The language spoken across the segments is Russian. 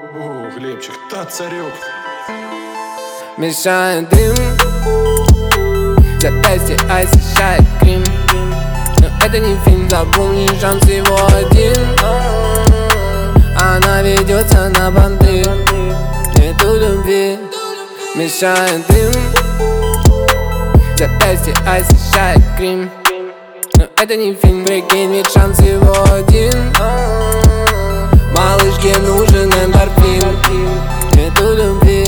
О, Глебчик, та царек. Мешает дым, запястье освещает грим. Но это не фильм, запомни, шанс всего один. Она ведется на понты, нету любви. Мешает дым, запястье освещает грим. Но это не фильм, прикинь, ведь шанс всего один. Малышке нужен эндорфин, нету любви.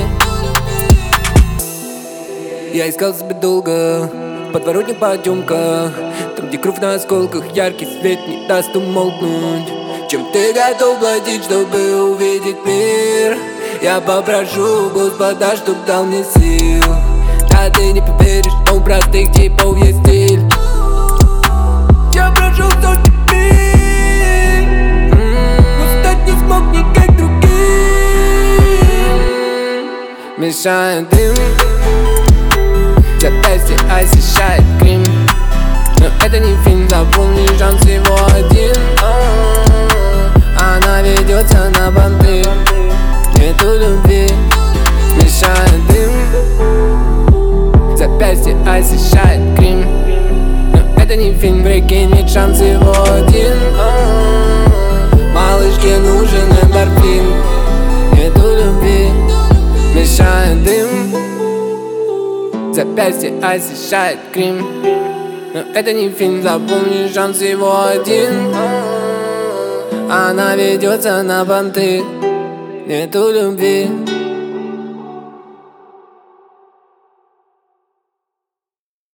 Я искал себя долго, в подворотне потемках, там, где кровь на осколках, яркий свет не даст умолкнуть. Чем ты готов платить, чтобы увидеть мир? Я попрошу Господа, чтоб дал мне сил. Да ты не поверишь, но у простых типов есть стиль. Я прошел сотни миль, но стать не смог ни как другие. Мешает дым, запястье освещает грим. Но это не фильм, запомни, шанс всего один. Она ведется на понты, нету любви. Мешает дым, запястье освещает грим. Но это не фильм, прикинь, ведь шанс всего один. Малышке нужен эндорфин, нету любви. Мешает дым, запястье освещает грим. Но это не фильм, запомни, шанс всего один. Она ведется на понты, нету любви.